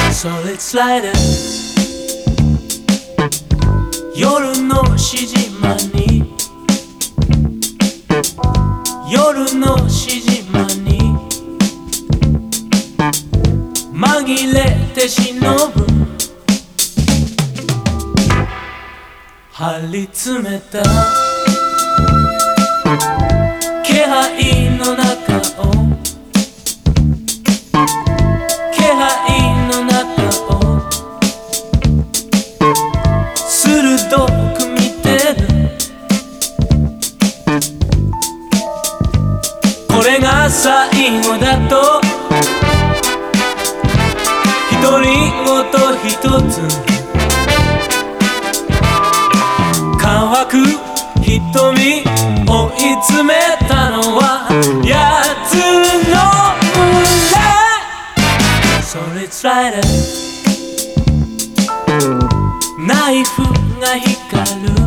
Solid Slider 夜のしじまに夜のしじまに紛れて忍ぶ張り詰めた気配の中を気配の中を鋭く見てるこれが最後だと独り言一つ乾く瞳追い詰めたのは奴の胸 Solid Slider ナイフが光る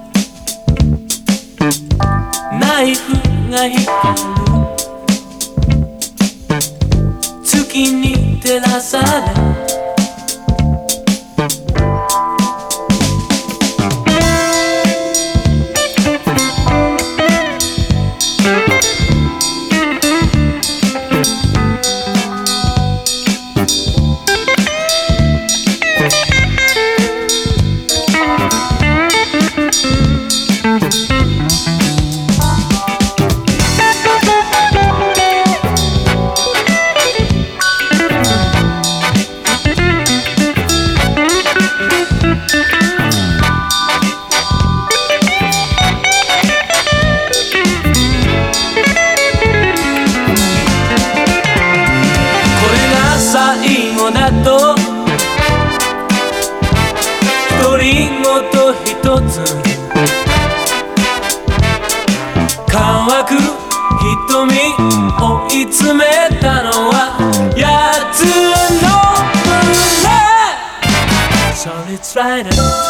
ナイフが光る月に照らされ最後だと独り言一つ乾く瞳追い詰めたのは奴の胸 Solid Slider